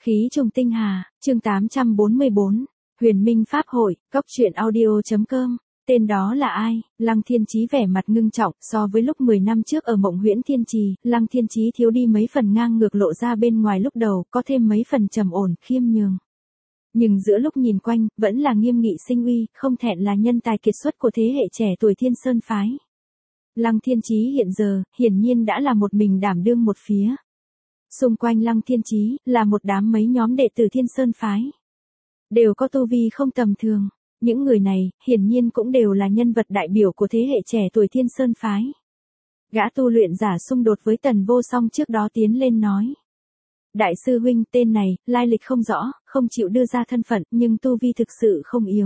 Khí trùng tinh hà, chương 844, Huyền Minh Pháp hội, Cốc truyện audio.com, tên đó là ai? Lăng Thiên Chí vẻ mặt ngưng trọng, so với lúc 10 năm trước ở Mộng Huyễn Thiên Trì, Lăng Thiên Chí thiếu đi mấy phần ngang ngược lộ ra bên ngoài lúc đầu, có thêm mấy phần trầm ổn, khiêm nhường. Nhưng giữa lúc nhìn quanh, vẫn là nghiêm nghị sinh uy, không thẹn là nhân tài kiệt xuất của thế hệ trẻ tuổi Thiên Sơn phái. Lăng Thiên Chí hiện giờ, hiển nhiên đã là một mình đảm đương một phía. Xung quanh Lăng Thiên Chí, là một đám mấy nhóm đệ tử Thiên Sơn phái. Đều có tu vi không tầm thường. Những người này, hiển nhiên cũng đều là nhân vật đại biểu của thế hệ trẻ tuổi Thiên Sơn phái. Gã tu luyện giả xung đột với Tần Vô Song trước đó tiến lên nói. Đại sư huynh, tên này, lai lịch không rõ, không chịu đưa ra thân phận, nhưng tu vi thực sự không yếu.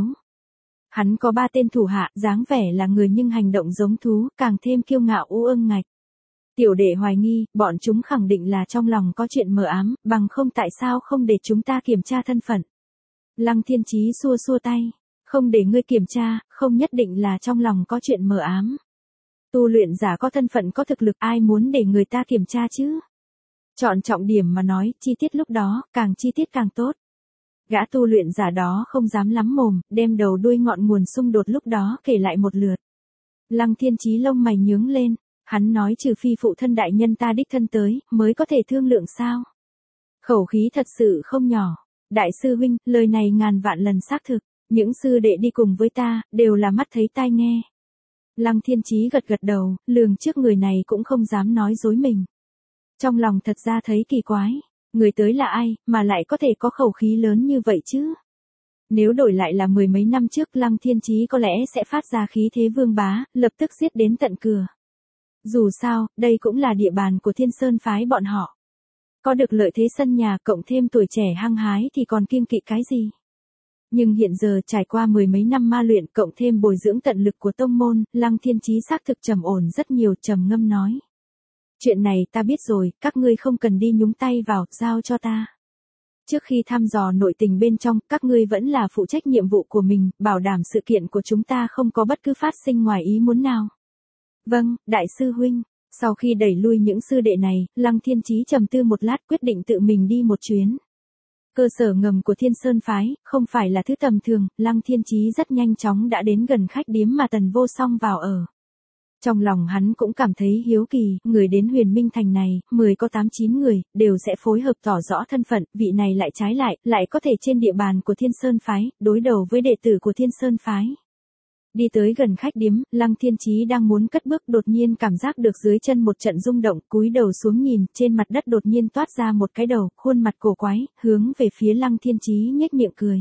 Hắn có 3 tên thủ hạ, dáng vẻ là người nhưng hành động giống thú, càng thêm kiêu ngạo u ương ngạch. Tiểu đệ hoài nghi, bọn chúng khẳng định là trong lòng có chuyện mờ ám, bằng không tại sao không để chúng ta kiểm tra thân phận. Lăng Thiên Chí xua xua tay, không để ngươi kiểm tra, không nhất định là trong lòng có chuyện mờ ám. Tu luyện giả có thân phận có thực lực, ai muốn để người ta kiểm tra chứ? Chọn trọng điểm mà nói, chi tiết lúc đó, càng chi tiết càng tốt. Gã tu luyện giả đó không dám lắm mồm, đem đầu đuôi ngọn nguồn xung đột lúc đó kể lại một lượt. Lăng Thiên Chí lông mày nhướng lên, hắn nói trừ phi phụ thân đại nhân ta đích thân tới, mới có thể thương lượng sao. Khẩu khí thật sự không nhỏ. Đại sư huynh, lời này ngàn vạn lần xác thực, những sư đệ đi cùng với ta, đều là mắt thấy tai nghe. Lăng Thiên Chí gật gật đầu, lường trước người này cũng không dám nói dối mình. Trong lòng thật ra thấy kỳ quái, người tới là ai, mà lại có thể có khẩu khí lớn như vậy chứ? Nếu đổi lại là 10 mấy năm trước, Lăng Thiên Chí có lẽ sẽ phát ra khí thế vương bá, lập tức giết đến tận cửa. Dù sao, đây cũng là địa bàn của Thiên Sơn phái bọn họ. Có được lợi thế sân nhà cộng thêm tuổi trẻ hăng hái thì còn kiêng kỵ cái gì? Nhưng hiện giờ trải qua 10 mấy năm ma luyện cộng thêm bồi dưỡng tận lực của tông môn, Lăng Thiên Chí xác thực trầm ổn rất nhiều, trầm ngâm nói. Chuyện này ta biết rồi, các ngươi không cần đi nhúng tay vào, giao cho ta. Trước khi thăm dò nội tình bên trong, các ngươi vẫn là phụ trách nhiệm vụ của mình, bảo đảm sự kiện của chúng ta không có bất cứ phát sinh ngoài ý muốn nào. Vâng, đại sư huynh. Sau khi đẩy lui những sư đệ này, Lăng Thiên Chí trầm tư một lát quyết định tự mình đi một chuyến. Cơ sở ngầm của Thiên Sơn phái, không phải là thứ tầm thường, Lăng Thiên Chí rất nhanh chóng đã đến gần khách điếm mà Tần Vô Song vào ở. Trong lòng hắn cũng cảm thấy hiếu kỳ, người đến Huyền Minh Thành này, 10 có 8-9 người, đều sẽ phối hợp tỏ rõ thân phận, vị này lại trái lại có thể trên địa bàn của Thiên Sơn phái, đối đầu với đệ tử của Thiên Sơn phái. Đi tới gần khách điếm, Lăng Thiên Chí đang muốn cất bước đột nhiên cảm giác được dưới chân một trận rung động, cúi đầu xuống nhìn, trên mặt đất đột nhiên toát ra một cái đầu, khuôn mặt cổ quái, hướng về phía Lăng Thiên Chí nhếch miệng cười.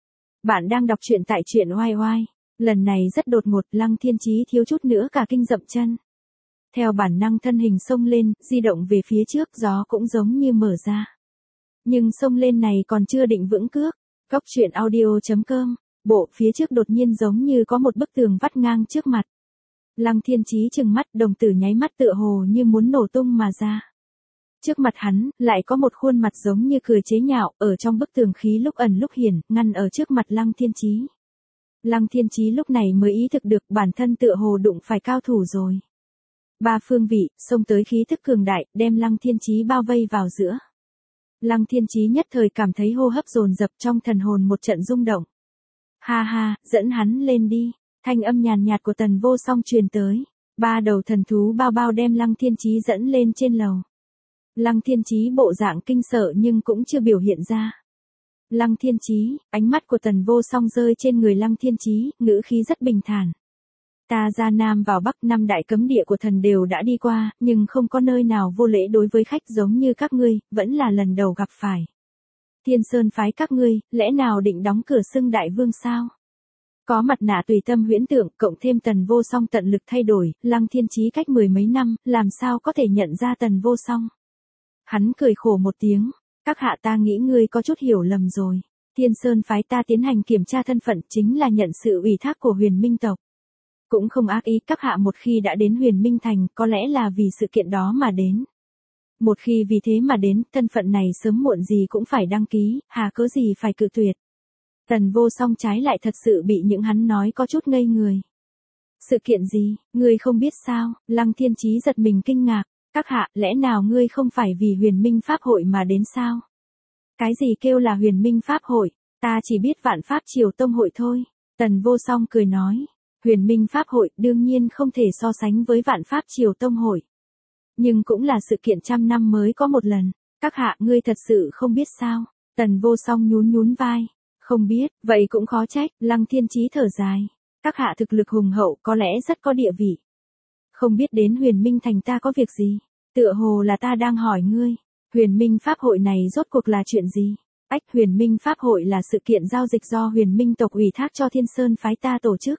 Bạn đang đọc truyện tại truyện oai oai. Lần này rất đột ngột, Lăng Thiên Chí thiếu chút nữa cả kinh dậm chân. Theo bản năng thân hình xông lên, di động về phía trước, gió cũng giống như mở ra. Nhưng xông lên này còn chưa định vững cước. Cốc truyện audio.com. Bộ phía trước đột nhiên giống như có một bức tường vắt ngang trước mặt. Lăng Thiên Chí trừng mắt, đồng tử nháy mắt tựa hồ như muốn nổ tung mà ra. Trước mặt hắn, lại có một khuôn mặt giống như cười chế nhạo, ở trong bức tường khí lúc ẩn lúc hiển, ngăn ở trước mặt Lăng Thiên Chí. Lăng Thiên Chí lúc này mới ý thức được bản thân tựa hồ đụng phải cao thủ rồi. 3 phương vị, xông tới khí thức cường đại, đem Lăng Thiên Chí bao vây vào giữa. Lăng Thiên Chí nhất thời cảm thấy hô hấp dồn dập, trong thần hồn một trận rung động. Ha ha, dẫn hắn lên đi, thanh âm nhàn nhạt của Tần Vô Song truyền tới. 3 đầu thần thú bao bao đem Lăng Thiên Chí dẫn lên trên lầu. Lăng Thiên Chí bộ dạng kinh sợ nhưng cũng chưa biểu hiện ra. Lăng Thiên Chí, ánh mắt của Tần Vô Song rơi trên người Lăng Thiên Chí, ngữ khí rất bình thản. Ta ra Nam vào Bắc, 5 đại cấm địa của thần đều đã đi qua, nhưng không có nơi nào vô lễ đối với khách giống như các ngươi, vẫn là lần đầu gặp phải. Thiên Sơn phái các ngươi, lẽ nào định đóng cửa xưng đại vương sao? Có mặt nạ tùy tâm huyễn tượng, cộng thêm Tần Vô Song tận lực thay đổi, Lăng Thiên Chí cách 10 mấy năm, làm sao có thể nhận ra Tần Vô Song? Hắn cười khổ một tiếng. Các hạ, ta nghĩ ngươi có chút hiểu lầm rồi. Thiên Sơn phái ta tiến hành kiểm tra thân phận chính là nhận sự ủy thác của Huyền Minh tộc. Cũng không ác ý, các hạ một khi đã đến Huyền Minh Thành, có lẽ là vì sự kiện đó mà đến. Một khi vì thế mà đến, thân phận này sớm muộn gì cũng phải đăng ký, hà cớ gì phải cự tuyệt. Tần Vô Song trái lại thật sự bị những hắn nói có chút ngây người. Sự kiện gì, ngươi không biết sao? Lăng Thiên Chí giật mình kinh ngạc. Các hạ, lẽ nào ngươi không phải vì Huyền Minh Pháp hội mà đến sao? Cái gì kêu là huyền minh pháp hội, ta chỉ biết vạn pháp triều tông hội thôi. Tần Vô Song cười nói, huyền minh pháp hội đương nhiên không thể so sánh với vạn pháp triều tông hội. Nhưng cũng là sự kiện trăm năm mới có một lần, các hạ ngươi thật sự không biết sao. Tần Vô Song nhún nhún vai, không biết, vậy cũng khó trách. Lăng Thiên Chí thở dài, các hạ thực lực hùng hậu có lẽ rất có địa vị. Không biết đến huyền minh thành ta có việc gì, tựa hồ là ta đang hỏi ngươi. Huyền minh pháp hội này rốt cuộc là chuyện gì? Ách, huyền minh pháp hội là sự kiện giao dịch do huyền minh tộc ủy thác cho Thiên Sơn phái ta tổ chức.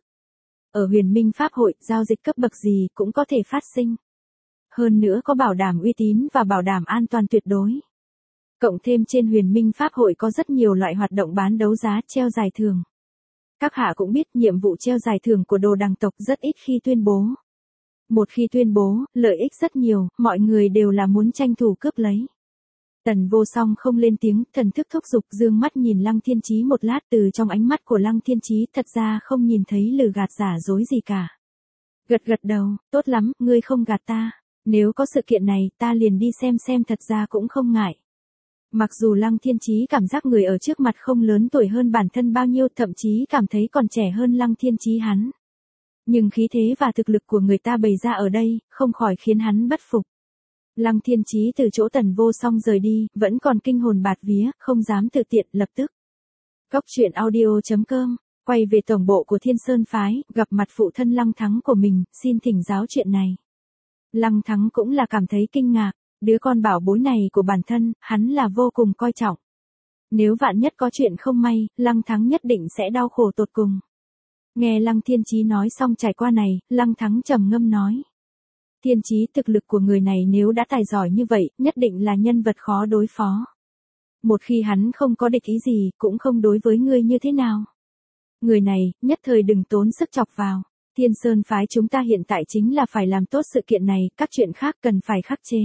Ở huyền minh pháp hội, giao dịch cấp bậc gì cũng có thể phát sinh. Hơn nữa có bảo đảm uy tín và bảo đảm an toàn tuyệt đối. Cộng thêm trên huyền minh pháp hội có rất nhiều loại hoạt động bán đấu giá treo giải thưởng. Các hạ cũng biết nhiệm vụ treo giải thưởng của Đồ Đằng tộc rất ít khi tuyên bố. Một khi tuyên bố, lợi ích rất nhiều, mọi người đều là muốn tranh thủ cướp lấy. Tần Vô Song không lên tiếng, thần thức thúc giục dương mắt nhìn Lăng Thiên Chí một lát, từ trong ánh mắt của Lăng Thiên Chí thật ra không nhìn thấy lừa gạt giả dối gì cả. Gật gật đầu, tốt lắm, ngươi không gạt ta. Nếu có sự kiện này ta liền đi xem thật ra cũng không ngại. Mặc dù Lăng Thiên Chí cảm giác người ở trước mặt không lớn tuổi hơn bản thân bao nhiêu, thậm chí cảm thấy còn trẻ hơn Lăng Thiên Chí hắn. Nhưng khí thế và thực lực của người ta bày ra ở đây, không khỏi khiến hắn bất phục. Lăng Thiên Chí từ chỗ Tần Vô Song rời đi, vẫn còn kinh hồn bạt vía, không dám tự tiện, lập tức. Góc truyện audio.com, quay về tổng bộ của Thiên Sơn phái, gặp mặt phụ thân Lăng Thắng của mình, xin thỉnh giáo chuyện này. Lăng Thắng cũng là cảm thấy kinh ngạc, đứa con bảo bối này của bản thân, hắn là vô cùng coi trọng. Nếu vạn nhất có chuyện không may, Lăng Thắng nhất định sẽ đau khổ tột cùng. Nghe Lăng Thiên Chí nói xong trải qua này, Lăng Thắng trầm ngâm nói. Thiên Chí, thực lực của người này nếu đã tài giỏi như vậy, nhất định là nhân vật khó đối phó. Một khi hắn không có địch ý gì, cũng không đối với ngươi như thế nào. Người này, nhất thời đừng tốn sức chọc vào. Thiên Sơn phái chúng ta hiện tại chính là phải làm tốt sự kiện này, các chuyện khác cần phải khắc chế.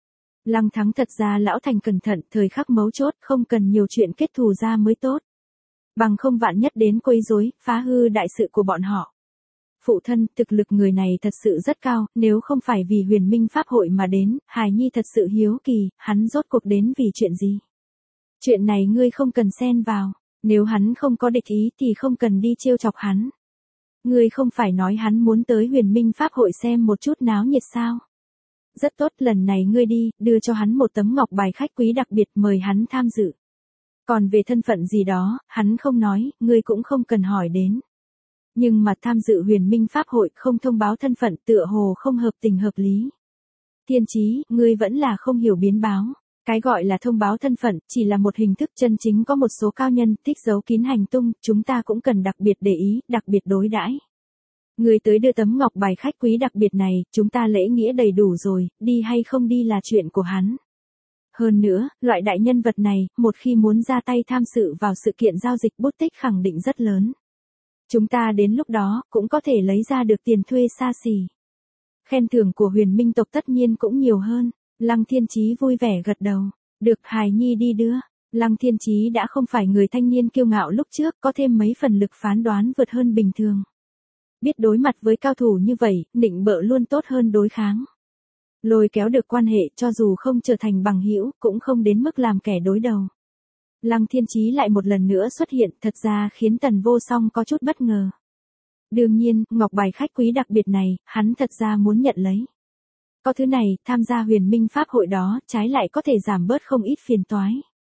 Lăng Thắng thật ra lão thành cẩn thận, thời khắc mấu chốt, không cần nhiều chuyện kết thù ra mới tốt. Bằng không vạn nhất đến quấy rối, phá hư đại sự của bọn họ. Phụ thân, thực lực người này thật sự rất cao, nếu không phải vì huyền minh pháp hội mà đến, hài nhi thật sự hiếu kỳ, hắn rốt cuộc đến vì chuyện gì. Chuyện này ngươi không cần xen vào, nếu hắn không có địch ý thì không cần đi trêu chọc hắn. Ngươi không phải nói hắn muốn tới huyền minh pháp hội xem một chút náo nhiệt sao? Rất tốt, lần này ngươi đi, đưa cho hắn một tấm ngọc bài khách quý đặc biệt mời hắn tham dự. Còn về thân phận gì đó, hắn không nói, ngươi cũng không cần hỏi đến. Nhưng mà tham dự huyền minh pháp hội không thông báo thân phận tựa hồ không hợp tình hợp lý. Thiên Chí, ngươi vẫn là không hiểu biến báo. Cái gọi là thông báo thân phận chỉ là một hình thức, chân chính có một số cao nhân thích giấu kín hành tung, chúng ta cũng cần đặc biệt để ý, đặc biệt đối đãi. Người tới đưa tấm ngọc bài khách quý đặc biệt này, chúng ta lễ nghĩa đầy đủ rồi, đi hay không đi là chuyện của hắn. Hơn nữa, loại đại nhân vật này, một khi muốn ra tay tham dự vào sự kiện giao dịch bút tích khẳng định rất lớn. Chúng ta đến lúc đó, cũng có thể lấy ra được tiền thuê xa xỉ. Khen thưởng của huyền minh tộc tất nhiên cũng nhiều hơn. Lăng Thiên Chí vui vẻ gật đầu. Được, hài nhi đi đưa. Lăng Thiên Chí đã không phải người thanh niên kiêu ngạo lúc trước, có thêm mấy phần lực phán đoán vượt hơn bình thường. Biết đối mặt với cao thủ như vậy, nịnh bợ luôn tốt hơn đối kháng. Lôi kéo được quan hệ, cho dù không trở thành bằng hữu, cũng không đến mức làm kẻ đối đầu. Lăng Thiên Chí lại một lần nữa xuất hiện, thật ra khiến Tần Vô Song có chút bất ngờ. Đương nhiên, ngọc bài khách quý đặc biệt này, hắn thật ra muốn nhận lấy. Có thứ này, tham gia huyền minh pháp hội đó, trái lại có thể giảm bớt không ít phiền toái.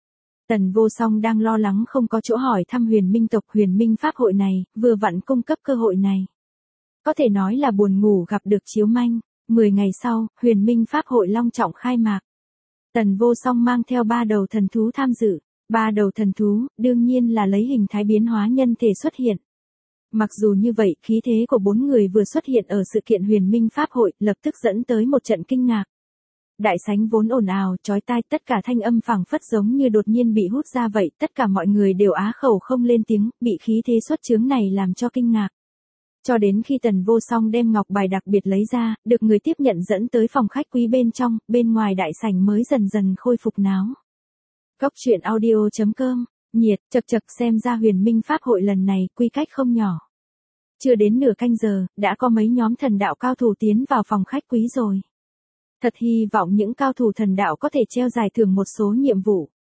Tần Vô Song đang lo lắng không có chỗ hỏi thăm huyền minh tộc, huyền minh pháp hội này, vừa vặn cung cấp cơ hội này. Có thể nói là buồn ngủ gặp được chiếu manh. 10 ngày sau, huyền minh pháp hội long trọng khai mạc. Tần Vô Song mang theo 3 đầu thần thú tham dự. 3 đầu thần thú, đương nhiên là lấy hình thái biến hóa nhân thể xuất hiện. Mặc dù như vậy, khí thế của 4 người vừa xuất hiện ở sự kiện huyền minh pháp hội, lập tức dẫn tới một trận kinh ngạc. Đại sảnh vốn ồn ào, chói tai, tất cả thanh âm phảng phất giống như đột nhiên bị hút ra vậy, tất cả mọi người đều á khẩu không lên tiếng, bị khí thế xuất chướng này làm cho kinh ngạc. Cho đến khi Tần Vô Song đem ngọc bài đặc biệt lấy ra, được người tiếp nhận dẫn tới phòng khách quý bên trong, bên ngoài đại sảnh mới dần dần khôi phục náo. Góc truyện audio.com, nhiệt, chậc xem ra huyền minh pháp hội lần này quy cách không nhỏ. Chưa đến nửa canh giờ, đã có mấy nhóm thần đạo cao thủ tiến vào phòng khách quý rồi. Thật hy vọng những cao thủ thần đạo có thể treo giải thưởng một số nhiệm vụ.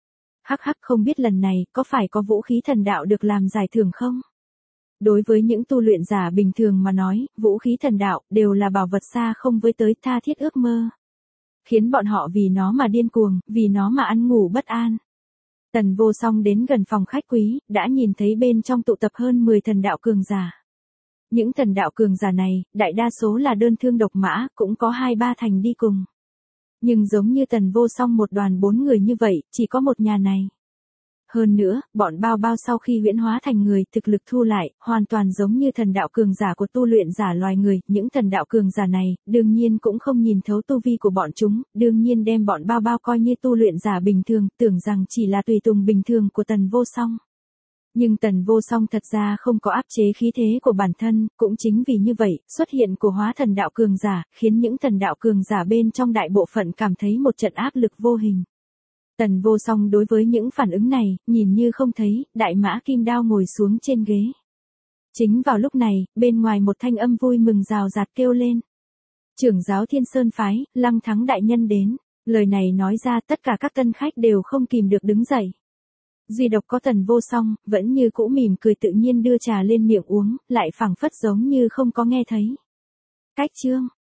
Hắc hắc, không biết lần này có phải có vũ khí thần đạo được làm giải thưởng không? Đối với những tu luyện giả bình thường mà nói, vũ khí thần đạo đều là bảo vật xa không với tới tha thiết ước mơ. Khiến bọn họ vì nó mà điên cuồng, vì nó mà ăn ngủ bất an. Tần Vô Song đến gần phòng khách quý, đã nhìn thấy bên trong tụ tập hơn 10 thần đạo cường giả. Những thần đạo cường giả này, đại đa số là đơn thương độc mã, cũng có 2-3 thành đi cùng. Nhưng giống như Tần Vô Song một đoàn 4 người như vậy, chỉ có một nhà này. Hơn nữa, bọn bao bao sau khi huyễn hóa thành người, thực lực thu lại, hoàn toàn giống như thần đạo cường giả của tu luyện giả loài người. Những thần đạo cường giả này, đương nhiên cũng không nhìn thấu tu vi của bọn chúng, đương nhiên đem bọn bao bao coi như tu luyện giả bình thường, tưởng rằng chỉ là tùy tùng bình thường của Tần Vô Song. Nhưng Tần Vô Song thật ra không có áp chế khí thế của bản thân, cũng chính vì như vậy, xuất hiện của hóa thần đạo cường giả, khiến những thần đạo cường giả bên trong đại bộ phận cảm thấy một trận áp lực vô hình. Tần Vô Song đối với những phản ứng này, nhìn như không thấy, đại mã kim đao ngồi xuống trên ghế. Chính vào lúc này, bên ngoài một thanh âm vui mừng rào rạt kêu lên. Trưởng giáo Thiên Sơn Phái, Lăng Thắng đại nhân đến. Lời này nói ra tất cả các tân khách đều không kìm được đứng dậy. Duy độc có Tần Vô Song, vẫn như cũ mỉm cười tự nhiên đưa trà lên miệng uống, lại phảng phất giống như không có nghe thấy. Cách chương